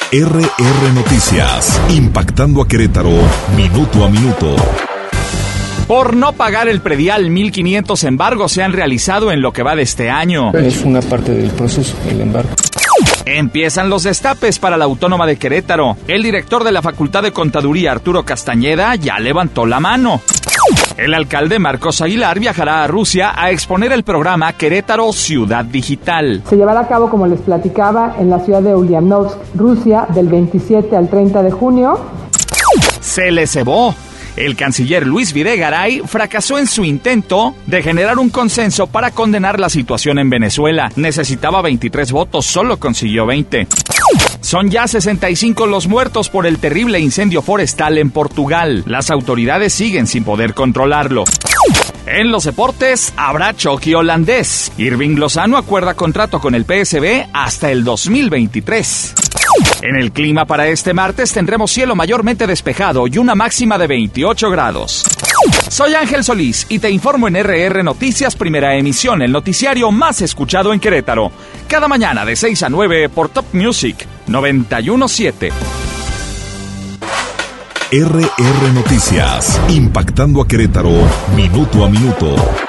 RR Noticias, impactando a Querétaro, minuto a minuto. Por no pagar el predial, 1,500 embargos se han realizado en lo que va de este año. Es una parte del proceso, el embargo. Empiezan los destapes para la Autónoma de Querétaro. El director de la Facultad de Contaduría, Arturo Castañeda, ya levantó la mano. El alcalde Marcos Aguilar viajará a Rusia a exponer el programa Querétaro Ciudad Digital. Se llevará a cabo, como les platicaba, en la ciudad de Ulyanovsk, Rusia, del 27 al 30 de junio. Se le cebó. El canciller Luis Videgaray fracasó en su intento de generar un consenso para condenar la situación en Venezuela. Necesitaba 23 votos, solo consiguió 20. Son ya 65 los muertos por el terrible incendio forestal en Portugal. Las autoridades siguen sin poder controlarlo. En los deportes, habrá choque holandés. Irving Lozano acuerda contrato con el PSV hasta el 2023. En el clima para este martes tendremos cielo mayormente despejado y una máxima de 28 grados. Soy Ángel Solís y te informo en RR Noticias, primera emisión, el noticiario más escuchado en Querétaro. Cada mañana de 6 a 9 por Top Music 91.7. RR Noticias, impactando a Querétaro, minuto a minuto.